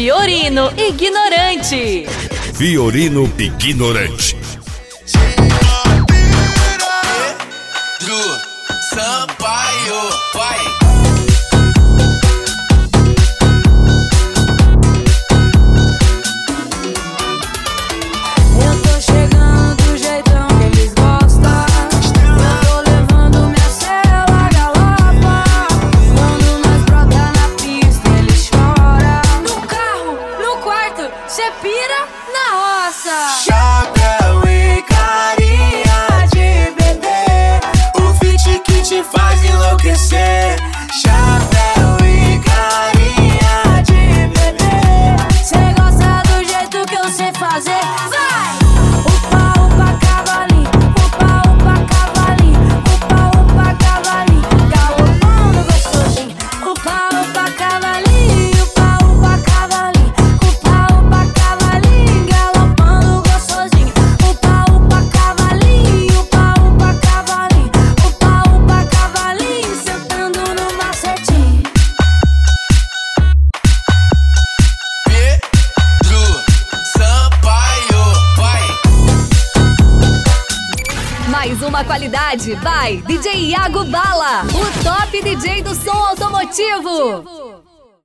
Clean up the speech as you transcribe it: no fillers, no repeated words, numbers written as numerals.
Fiorino Ignorante. Fiorino Ignorante. Sampaio, vai. Eu tô chegando do jeitão que eles gostam. Eu tô levando minha cela galopa. Quando nós brota na pista eles choram. No carro, no quarto, cê pira na roça. Chapéu e carinha de bebê, o fit que te faz enlouquecer. Chapéu e carinha de bebê. Cê gosta do jeito que eu sei fazer. Vai! Upa, upa, cavalinho. Upa, upa, cavalinho. Upa, upa, cavalinho. Galopando gostosinho. Upa, upa, cavalinho. Upa, upa, cavalinho. Upa, upa, cavalinho. Galopando gostosinho. Upa, upa, cavalinho. Upa, upa, cavalinho. Upa, upa, cavalinho. Sentando no macetinho. Pedro Sampaio, vai. Mais uma qualidade by DJ Iago Bala, o top DJ do som automotivo.